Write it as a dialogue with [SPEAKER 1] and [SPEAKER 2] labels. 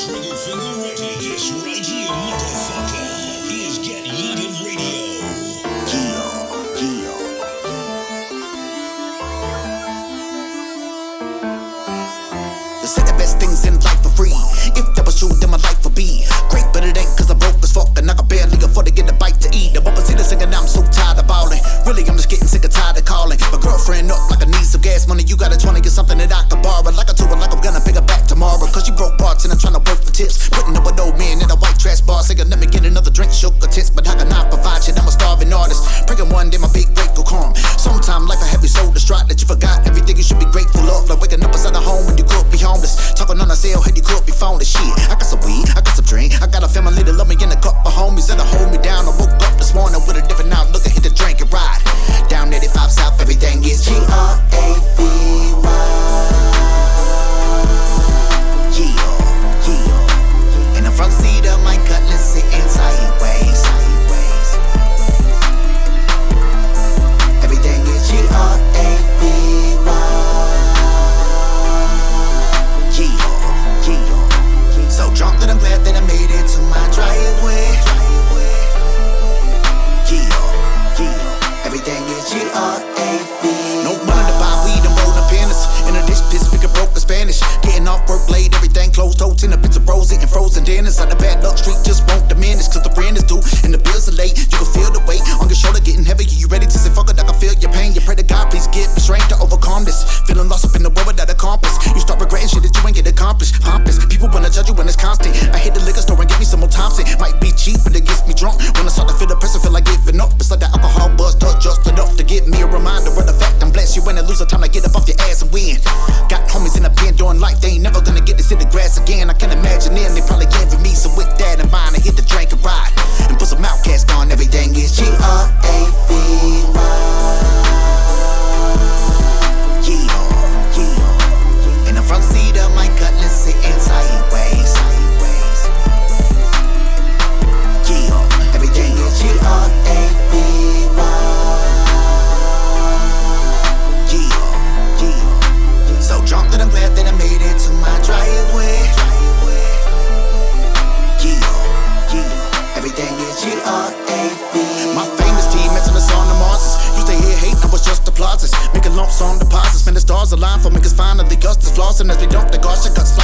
[SPEAKER 1] Trigger finger ready. This right here, motherfucker, is Get Heated Radio.
[SPEAKER 2] They say the best things in life are free. If that was true, then my life would be great, but it ain't, cause I'm broke as fuck and I can barely afford to get a bite to eat. The bubba see the singing, I'm so tired of bawling. Really, I'm just getting sick and tired of calling my girlfriend up like I need some gas money. You got a 20, get something that I can borrow. Like I told her, like I'm gonna pick her back tomorrow. Cause she broke parts and I'm trying to work for tips. Putting up with old man in a white trash bar, saying let me get another drink, shook her tits. But how can I provide shit? I'm a starving artist. Praying one day my big break will come. Sometime life I have you so distraught that you forgot everything you should be grateful of. Like waking up inside the home when you could be homeless. Talking on a cell, head you could be phone shit. I got some weed, I got some drink, I got a family that love me and a couple homies that'll hold me down. I woke up this morning with a different outlook. I hit the drink and ride down 85 South, everything is G-R-A-V-Y. Yeah. In the front seat of my Cutlass sitting sideways. Everything is G-R-A-V-Y. Yeah. So drunk that I'm glad that I made it to my driveway. Everything is G-R-A-V. No money to buy weed and roll the pennies. In a dish piss, speaking broken Spanish. Getting off work late, everything closed. Totes in a pizza rolls, eating frozen dinners. On the bad luck street just won't diminish. Cause the rent is due and the bills are late. You can feel the weight on your shoulder getting heavy. You ready to say fuck it, I can feel your pain. You pray to God, please give me strength to overcome this. Feeling lost up in the world without a compass. You start regretting shit that you ain't get accomplished. Pompous, people wanna judge you when it's constant. I hit the liquor store and get me some more Thompson. Might be cheap, but it gets me drunk. When I start to feel the pressure, feel like giving up. It's like the alcohol buzz, just enough to give me a reminder of the fact I'm blessed. You ain't lose the time to get up off your ass and win. Got homies in the pen doing life, they ain't never gonna get to see the grass again. I can imagine them, they probably envy me. So with that in mind, I hit the drink and ride and put some Outcast on. Everything is G-R-A-V-Y. Yeah. In the front seat of my Cutlass sitting sideways. Yeah. Everything is G-R-A-V-Y. So drunk that I'm glad that I made it to my driveway. Yeah. Everything is G-R-A-V. My famous team mentioned us on the Marses. Used to hear hate, now it's just applauses. Making lumps on deposits, when the stars align for me, cause finally us is flossing as we dump the gosh, I got